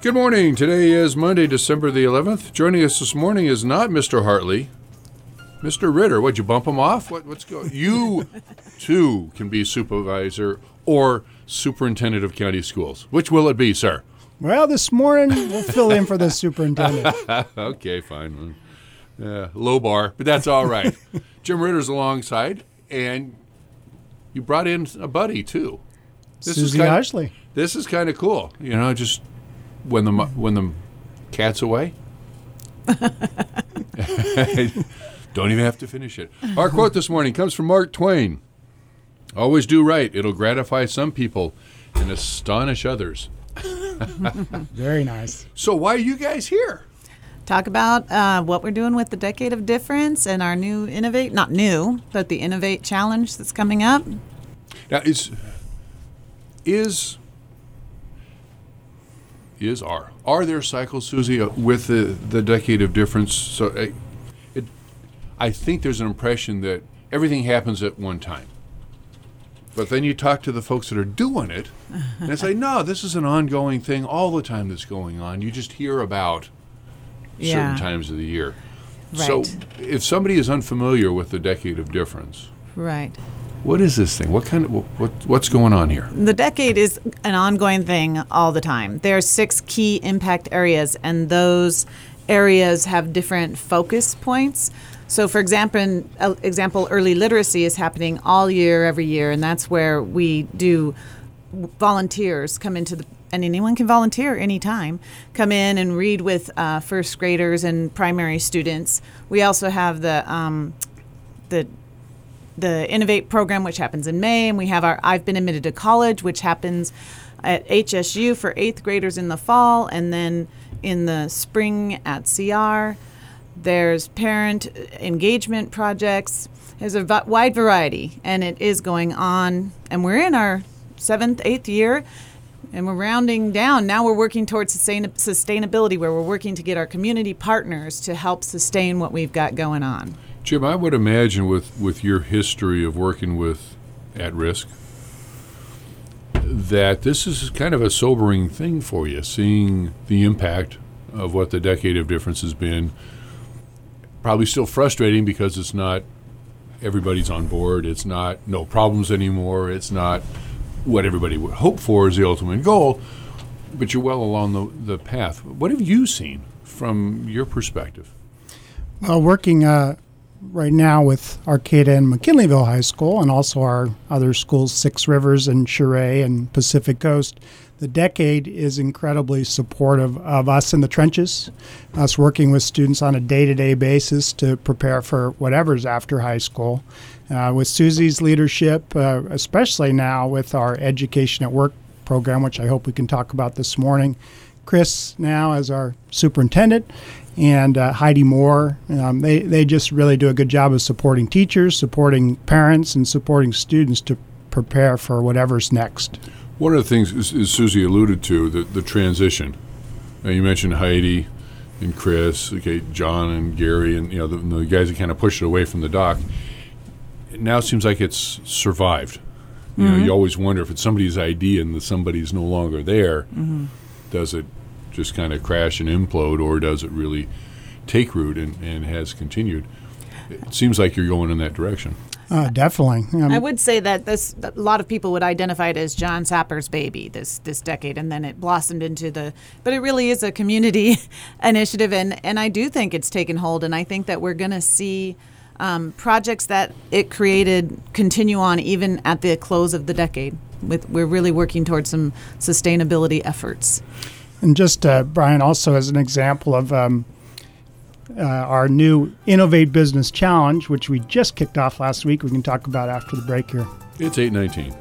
Good morning. Today is Monday, December the 11th. Joining us this morning is not Mr. Hartley, Mr. Ritter. What'd you bump him off? What's going? You, too, can be supervisor or superintendent of county schools. Which will it be, sir? Well, this morning we'll fill in for the superintendent. Okay, fine. Low bar, but that's all right. Jim Ritter's alongside, and you brought in a buddy, too. Susie Ashley. This is kind of cool. You know, just when the cat's away. Don't even have to finish it. Our quote this morning comes from Mark Twain. Always do right. It'll gratify some people and astonish others. Very nice. So why are you guys here? Talk about what we're doing with the Decade of Difference and our new Innovate, not new, but the Innovate Challenge that's coming up. Now, are there cycles, Susie, with the Decade of Difference? So I think there's an impression that everything happens at one time. But then you talk to the folks that are doing it, and they say, no, this is an ongoing thing all the time that's going on. You just hear about certain times of the year. Right. So if somebody is unfamiliar with the Decade of Difference, Right. what is this thing? What's going on here? The decade is an ongoing thing all the time. There are 6 key impact areas, and those areas have different focus points. So, for example, early literacy is happening all year, every year, and that's where we do volunteers come into and anyone can volunteer anytime, come in and read with first graders and primary students. We also have the Innovate program, which happens in May, and we have our I've Been Admitted to College, which happens at HSU for 8th graders in the fall, and then in the spring at CR. There's parent engagement projects. There's a wide variety, and it is going on. And we're in our 7th, 8th year, and we're rounding down. Now we're working towards sustainability, where we're working to get our community partners to help sustain what we've got going on. Jim, I would imagine with your history of working with at-risk, that this is kind of a sobering thing for you, seeing the impact of what the Decade of Difference has been. Probably still frustrating because it's not everybody's on board. It's not no problems anymore. It's not what everybody would hope for as the ultimate goal, but you're well along the path. What have you seen from your perspective? Well, working right now with Arcata and McKinleyville High School, and also our other schools, Six Rivers and Churay and Pacific Coast, the Decade is incredibly supportive of us in the trenches, us working with students on a day-to-day basis to prepare for whatever's after high school. With Susie's leadership, especially now with our Education at Work program, which I hope we can talk about this morning, Chris now as our superintendent, and Heidi Moore, they just really do a good job of supporting teachers, supporting parents, and supporting students to prepare for whatever's next. One of the things is Susie alluded to, the transition. Now you mentioned Heidi and Chris, John and Gary, and the guys that kind of pushed it away from the dock. It now seems like it's survived. You always wonder if it's somebody's idea and somebody's no longer there. Mm-hmm. Does it just kind of crash and implode, or does it really take root and has continued? It seems like you're going in that direction. Definitely. I would say that a lot of people would identify it as John Sapper's baby, this decade, and then it blossomed into but it really is a community initiative, and I do think it's taken hold, and I think that we're going to see projects that it created continue on even at the close of the decade. We're really working towards some sustainability efforts. And just, Brian, also as an example of our new Innovate Business Challenge, which we just kicked off last week, we can talk about after the break here. It's 8:19.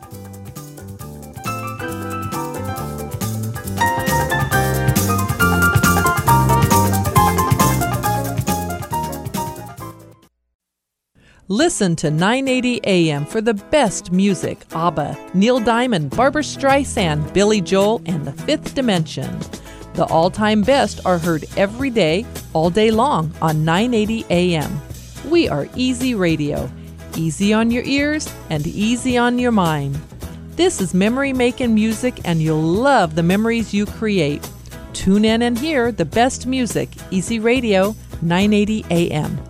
Listen to 980 AM for the best music. ABBA, Neil Diamond, Barbra Streisand, Billy Joel, and The Fifth Dimension. The all-time best are heard every day, all day long on 980 AM. We are Easy Radio. Easy on your ears and easy on your mind. This is memory-making music, and you'll love the memories you create. Tune in and hear the best music. Easy Radio, 980 AM.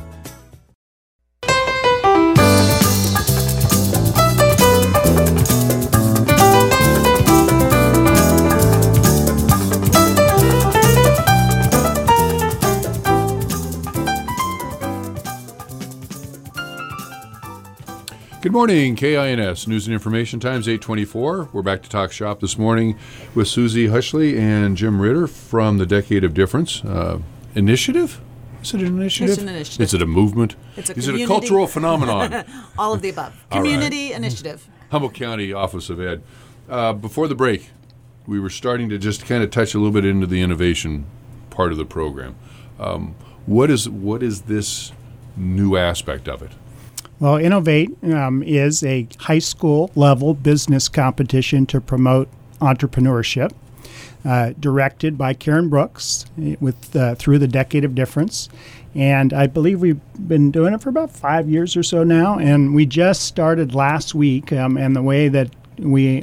Good morning, KINS News and Information Times, 8:24. We're back to talk shop this morning with Susie Hushley and Jim Ritter from the Decade of Difference Initiative. Is it an initiative? It's an initiative. Is it a movement? It's a Is it a community- cultural phenomenon? All of the above. All right. Community initiative. Humboldt County Office of Ed. Before the break, we were starting to just kind of touch a little bit into the innovation part of the program. What is this new aspect of it? Well, Innovate is a high school level business competition to promote entrepreneurship, directed by Karen Brooks through the Decade of Difference. And I believe we've been doing it for about 5 years or so now. And we just started last week. And the way that we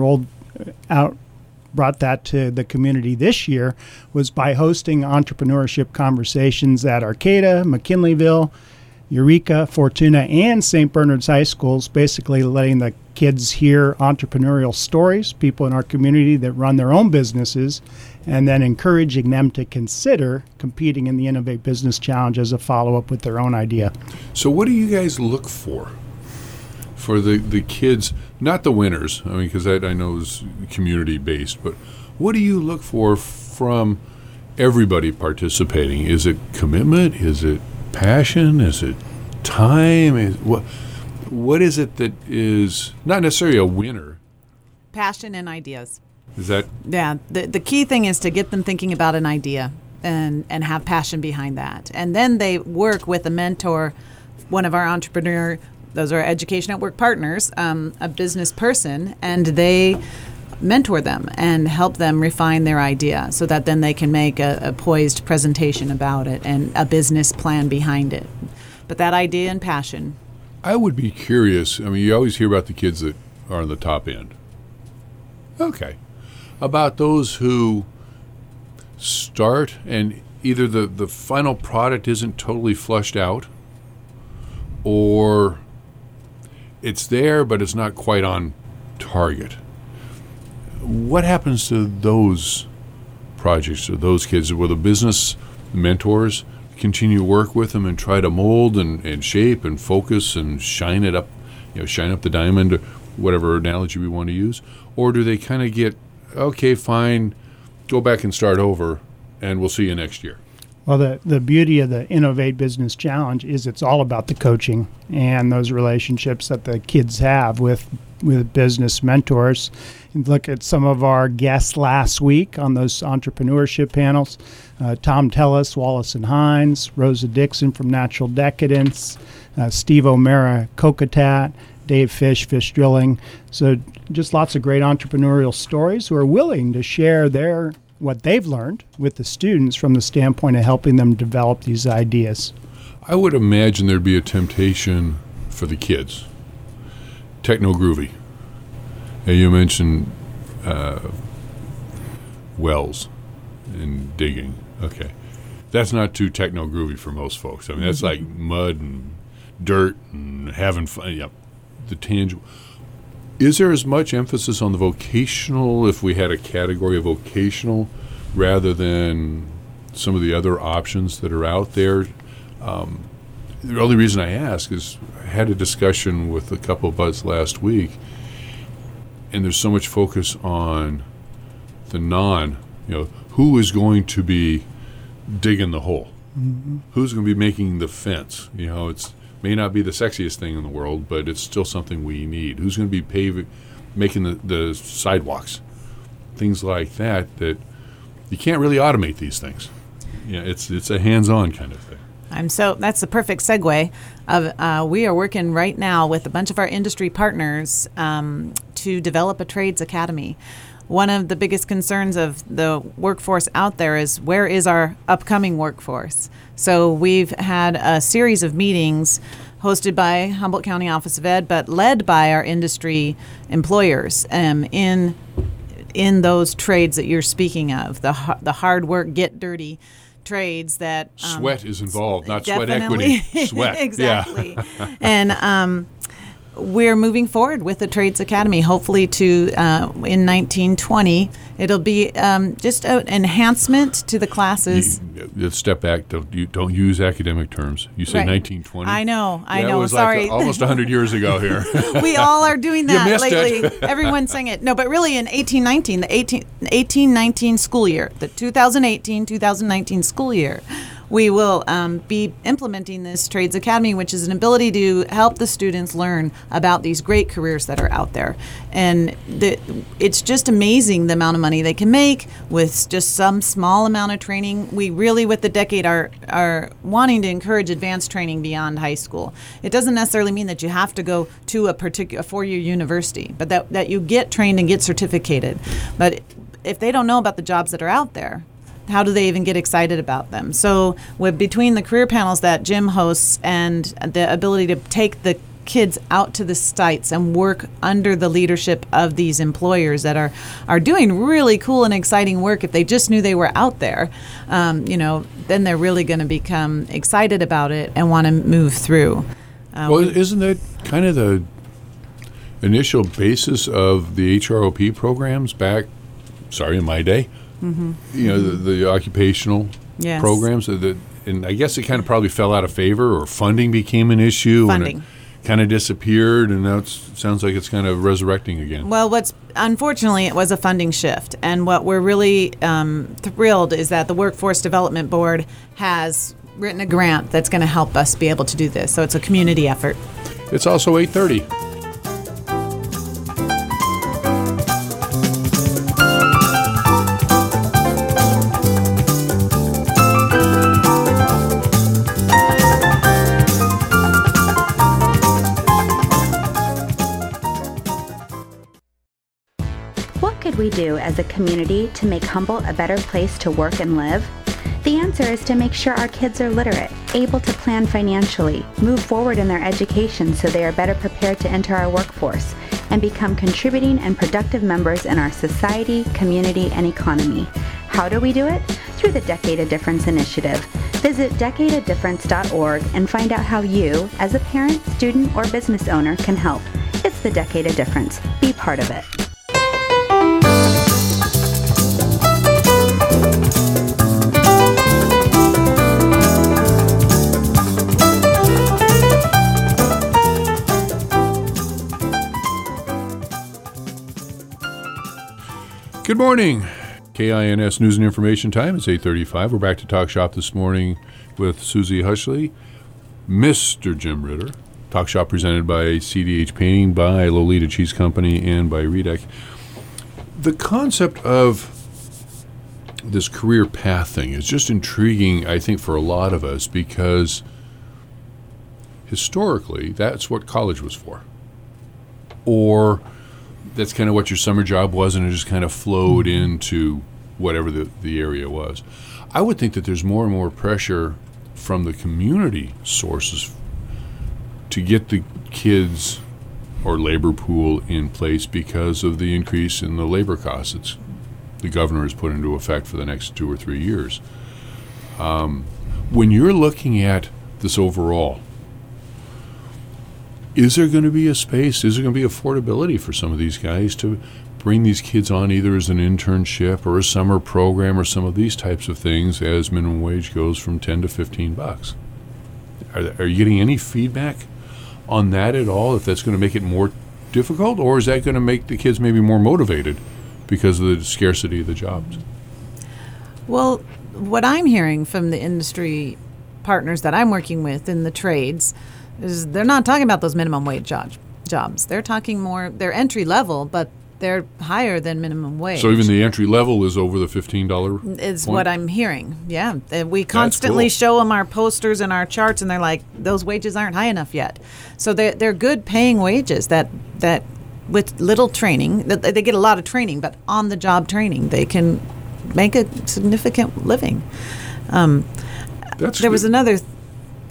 brought that to the community this year was by hosting entrepreneurship conversations at Arcata, McKinleyville, Eureka, Fortuna, and St. Bernard's High Schools, basically letting the kids hear entrepreneurial stories, people in our community that run their own businesses, and then encouraging them to consider competing in the Innovate Business Challenge as a follow-up with their own idea. So what do you guys look for the kids, not the winners, I mean, because that I know is community-based, but what do you look for from everybody participating? Is it commitment? Is it passion? Is it time? What is it that is not necessarily a winner? Passion and ideas. Is that? Yeah. The key thing is to get them thinking about an idea and have passion behind that. And then they work with a mentor, one of our those are Education at Work partners, a business person, and they mentor them and help them refine their idea so that then they can make a poised presentation about it and a business plan behind it. But that idea and passion. I would be curious. I mean, you always hear about the kids that are on the top end. Okay. About those who start and either the final product isn't totally flushed out, or it's there but it's not quite on target. What happens to those projects or those kids? Will the business mentors continue to work with them and try to mold and shape and focus and shine it up, shine up the diamond, or whatever analogy we want to use? Or do they kind of get, okay, fine, go back and start over, and we'll see you next year? Well, the beauty of the Innovate Business Challenge is it's all about the coaching and those relationships that the kids have with business mentors. And look at some of our guests last week on those entrepreneurship panels. Tom Tellis, Wallace and Hines, Rosa Dixon from Natural Decadence, Steve O'Mara, Cocotat, Dave Fish Drilling. So just lots of great entrepreneurial stories who are willing to share what they've learned with the students from the standpoint of helping them develop these ideas. I would imagine there'd be a temptation for the kids. Techno groovy. And you mentioned wells and digging. Okay. That's not too techno groovy for most folks. I mean, that's like mud and dirt and having fun. Yeah, the tangible. Is there as much emphasis on the vocational, if we had a category of vocational, rather than some of the other options that are out there? The only reason I ask is I had a discussion with a couple of buds last week, and there's so much focus on the who is going to be digging the hole? Mm-hmm. Who's going to be making the fence? It's may not be the sexiest thing in the world, but it's still something we need. Who's going to be making the sidewalks? Things like that you can't really automate these things. It's a hands-on kind of thing. That's the perfect segue. We are working right now with a bunch of our industry partners to develop a trades academy. One of the biggest concerns of the workforce out there is where is our upcoming workforce? So we've had a series of meetings hosted by Humboldt County Office of Ed, but led by our industry employers in in those trades that you're speaking of, the hard work, get dirty trades that sweat is involved, not sweat definitely. equity. Sweat, exactly. Yeah. And we're moving forward with the Trades Academy. Hopefully, in 1920, it'll be just an enhancement to the classes. Let's step back. Don't use academic terms. You say Right. 1920. I know. That was Sorry. like almost 100 years ago here. We all are doing that missed lately. it. Everyone's saying it. No, but really in 1819, the 1819 school year, the 2018-2019 school year, we will be implementing this Trades Academy, which is an ability to help the students learn about these great careers that are out there. And it's just amazing the amount of money they can make with just some small amount of training. We really, with the decade, are wanting to encourage advanced training beyond high school. It doesn't necessarily mean that you have to go to a particular 4-year university, but that you get trained and get certificated. But if they don't know about the jobs that are out there, how do they even get excited about them? So between the career panels that Jim hosts and the ability to take the kids out to the sites and work under the leadership of these employers that are doing really cool and exciting work, if they just knew they were out there, then they're really going to become excited about it and want to move through. Well, isn't that kind of the initial basis of the HROP programs back, in my day? Mm-hmm. The occupational Yes. programs, and I guess it kind of probably fell out of favor, or funding became an issue, Funding. and it kind of disappeared, and now it sounds like it's kind of resurrecting again. Well, unfortunately, it was a funding shift, and what we're really thrilled is that the Workforce Development Board has written a grant that's going to help us be able to do this. So it's a community effort. It's also 8:30. What could we do as a community to make Humboldt a better place to work and live? The answer is to make sure our kids are literate, able to plan financially, move forward in their education so they are better prepared to enter our workforce, and become contributing and productive members in our society, community, and economy. How do we do it? Through the Decade of Difference initiative. Visit decadeofdifference.org and find out how you, as a parent, student, or business owner, can help. It's the Decade of Difference. Be part of it. Good morning. KINS News and Information Time. It's 8:35. We're back to Talk Shop this morning with Susie Hushley, Mr. Jim Ritter. Talk Shop presented by CDH Painting, by Lolita Cheese Company, and by Redec. The concept of this career path thing is just intriguing, I think, for a lot of us, because historically, that's what college was for. Or that's kind of what your summer job was, and it just kind of flowed into whatever the area was. I would think that there's more and more pressure from the community sources to get the kids or labor pool in place because of the increase in the labor costs the governor has put into effect for the next 2 or 3 years. When you're looking at this overall, is there going to be a space, is there going to be affordability for some of these guys to bring these kids on either as an internship or a summer program or some of these types of things as minimum wage goes from $10 to $15? Are you getting any feedback on that at all, if that's going to make it more difficult, or is that going to make the kids maybe more motivated because of the scarcity of the jobs? Well, what I'm hearing from the industry partners that I'm working with in the trades is they're not talking about those minimum wage jobs. They're talking more, they're entry level, but they're higher than minimum wage. So even the entry level is over the $15 is point? what I'm hearing. Yeah. We constantly cool. show them our posters and our charts, and they're like, those wages aren't high enough yet. So they're good paying wages that with little training, they get a lot of training, but on the job training, they can make a significant living. That's There was good. another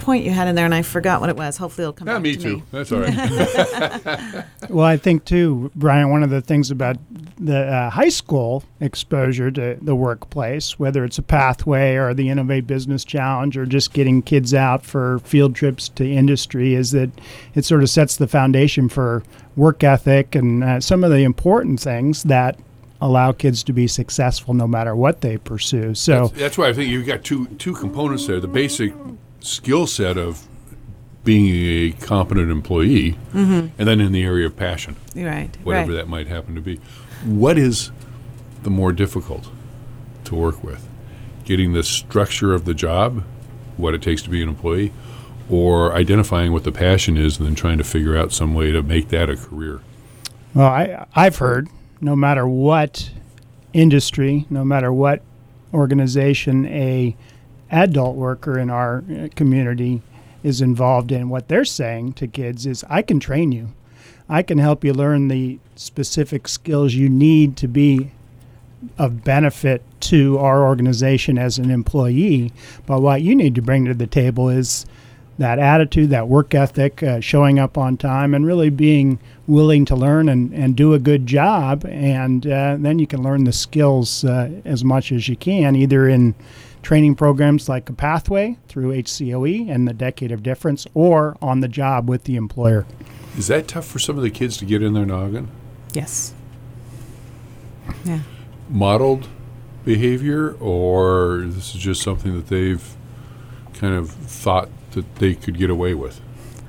point you had in there, and I forgot what it was. Hopefully it'll come back Me to too. me. That's all right. Well, I think too, Brian, one of the things about the high school exposure to the workplace, whether it's a pathway or the Innovate Business Challenge or just getting kids out for field trips to industry, is that it sort of sets the foundation for work ethic and some of the important things that allow kids to be successful no matter what they pursue. So That's why I think you've got two components there. The basic skill set of being a competent employee, and then in the area of passion, Right. whatever that might happen to be. What is the more difficult to work with? Getting the structure of the job, what it takes to be an employee, or identifying what the passion is and then trying to figure out some way to make that a career? Well, I've heard no matter what industry, no matter what organization a adult worker in our community is involved in, what they're saying to kids is, I can train you. I can help you learn the specific skills you need to be of benefit to our organization as an employee. But what you need to bring to the table is that attitude, that work ethic, showing up on time, and really being willing to learn and do a good job. And then you can learn the skills as much as you can, either in training programs like a Pathway through HCOE and the Decade of Difference, or on the job with the employer. Is that tough for some of the kids to get in their noggin? Yes. Yeah. Modeled behavior, or this is just something that they've kind of thought that they could get away with?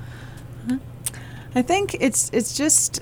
I think it's just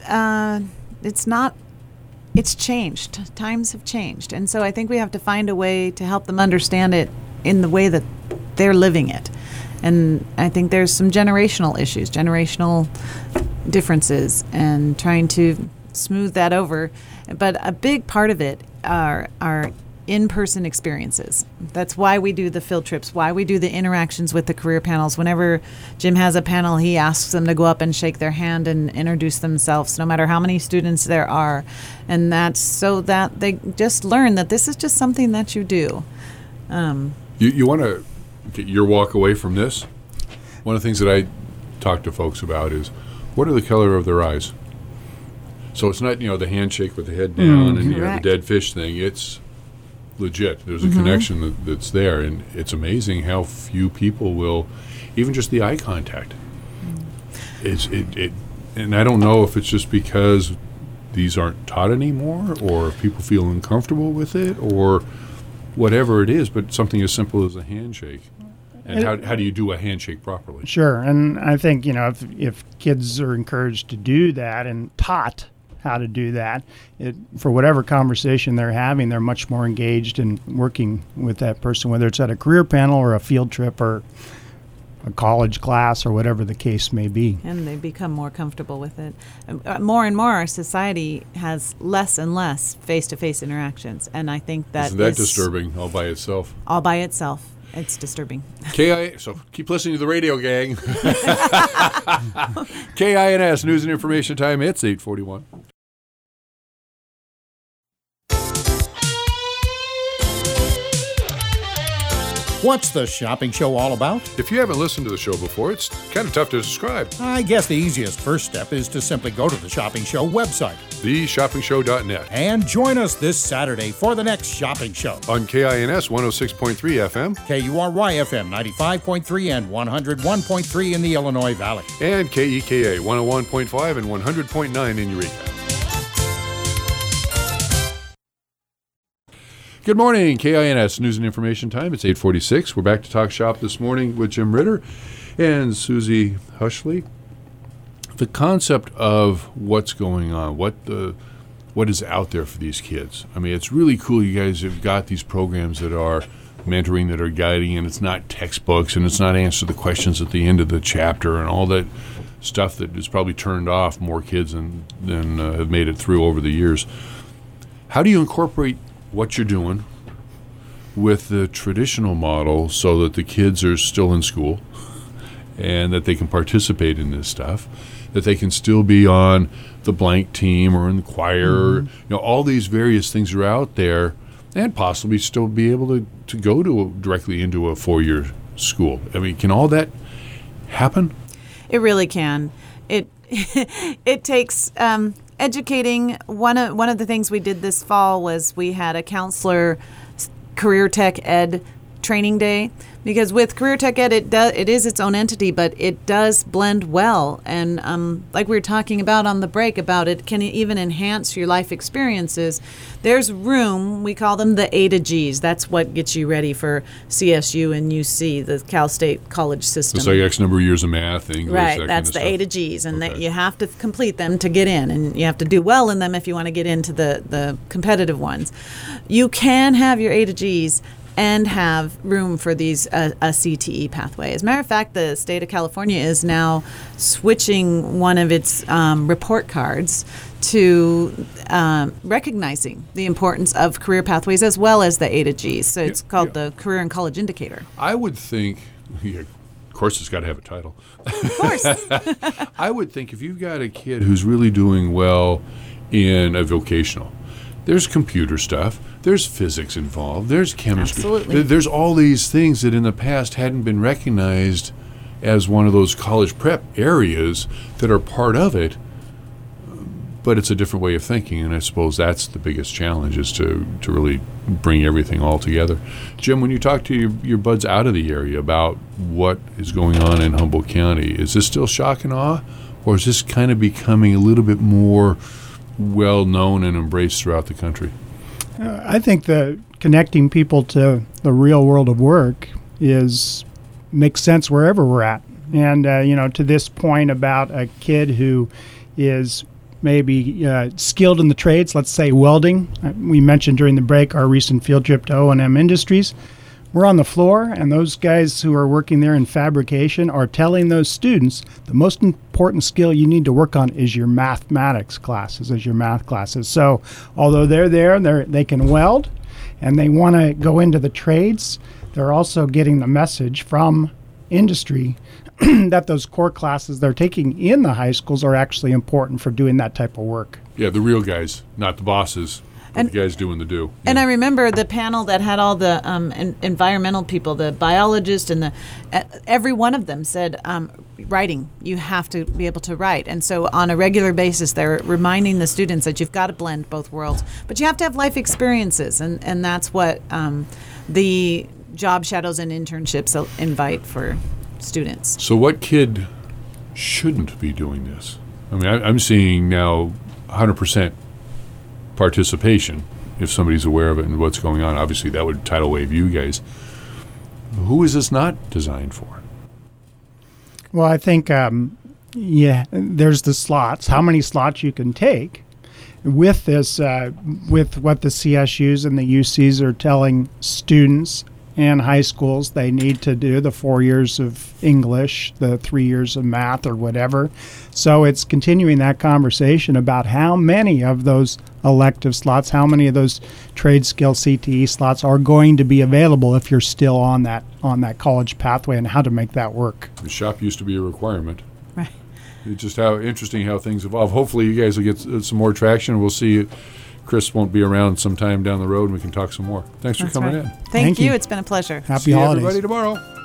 it's changed. Times have changed, and so I think we have to find a way to help them understand it in the way that they're living it. And I think there's some generational issues, generational differences, and trying to smooth that over. But a big part of it are in-person experiences. That's why we do the field trips, why we do the interactions with the career panels. Whenever Jim has a panel, he asks them to go up and shake their hand and introduce themselves, no matter how many students there are. And that's so that they just learn that this is just something that you do. You want to get your walk away from this? One of the things that I talk to folks about is, what are the color of their eyes? So it's not, the handshake with the head down and the Correct. dead fish thing. It's legit. There's a connection that's there, and it's amazing how few people will, even just the eye contact. And I don't know if it's just because these aren't taught anymore, or if people feel uncomfortable with it, or whatever it is, but something as simple as a handshake. And how do you do a handshake properly? Sure, and I think, if kids are encouraged to do that and taught how to do that, for whatever conversation they're having, they're much more engaged in working with that person, whether it's at a career panel or a field trip or a college class or whatever the case may be. And they become more comfortable with it. More and more, our society has less and less face-to-face interactions, and I think that Isn't that is disturbing all by itself? all by itself. It's disturbing. So keep listening to the radio, gang. KINS News and Information Time. It's 8:41. What's the shopping show all about? If you haven't listened to the show before, it's kind of tough to describe. I guess the easiest first step is to simply go to the Shopping Show website TheShoppingShow.net. and join us this Saturday for the next Shopping Show. On KINS 106.3 FM KURY FM 95.3 and 101.3 in the Illinois Valley. and KEKA 101.5 and 100.9 in Eureka. Good morning, KINS News and Information Time. It's 8:46. We're back to talk shop this morning with Jim Ritter and Susie Hushley. The concept of what's going on, what is out there for these kids. I mean, it's really cool. You guys have got these programs that are mentoring, that are guiding, and it's not textbooks, and it's not answer the questions at the end of the chapter, and all that stuff that has probably turned off more kids than have made it through over the years. How do you incorporate what you're doing with the traditional model so that the kids are still in school and that they can participate in this stuff, that they can still be on the blank team or in the choir, all these various things are out there, and possibly still be able to go directly into a 4-year school? I mean, can all that happen? It really can. It takes educating. One of the things we did this fall was we had a counselor career tech ed training day, because with career tech ed it is its own entity, but it does blend well, and like we were talking about on the break, about it can even enhance your life experiences. There's room, we call them the A to G's. That's what gets you ready for CSU and UC, the Cal State College system. It's like X number of years of math, English, right, that that's kind the of A to G's, and that you have to complete them to get in, and you have to do well in them if you want to get into the competitive ones. You can have your A to G's and have room for these a CTE pathway. As a matter of fact, the state of California is now switching one of its report cards to recognizing the importance of career pathways as well as the A to G's. So it's called the Career and College Indicator. I would think, of course it's got to have a title. Of course. I would think if you've got a kid who's really doing well in a vocational, there's computer stuff, there's physics involved, there's chemistry. Absolutely. There's all these things that in the past hadn't been recognized as one of those college prep areas that are part of it, but it's a different way of thinking, and I suppose that's the biggest challenge, is to really bring everything all together. Jim, when you talk to your buds out of the area about what is going on in Humboldt County, is this still shock and awe, or is this kind of becoming a little bit more well known and embraced throughout the country? I think the connecting people to the real world of work makes sense wherever we're at. And to this point about a kid who is maybe skilled in the trades, let's say welding. We mentioned during the break our recent field trip to O&M Industries. We're on the floor, and those guys who are working there in fabrication are telling those students the most important skill you need to work on is your mathematics classes, So although they're there, they can weld, and they want to go into the trades, they're also getting the message from industry that those core classes they're taking in the high schools are actually important for doing that type of work. Yeah, the real guys, not the bosses. And the guys doing the do. And I remember the panel that had all the environmental people, the biologists, and every one of them said, writing, you have to be able to write. And so on a regular basis, they're reminding the students that you've got to blend both worlds. But you have to have life experiences, and that's what the job shadows and internships invite for students. So what kid shouldn't be doing this? I mean, I'm seeing now 100% participation if somebody's aware of it and what's going on. Obviously, that would tidal wave you guys. Who is this not designed for? Well, I think, there's the slots, how many slots you can take. With this, with what the CSUs and the UCs are telling students and high schools, they need to do the 4 years of English, the 3 years of math, or whatever. So it's continuing that conversation about how many of those elective slots, how many of those trade skill CTE slots are going to be available if you're still on that college pathway, and how to make that work. The shop used to be a requirement. Right. It's just how interesting how things evolve. Hopefully you guys will get some more traction. We'll see. Chris won't be around sometime down the road, and we can talk some more. Thanks for coming in. Thank you. It's been a pleasure. Happy See holidays. everybody tomorrow.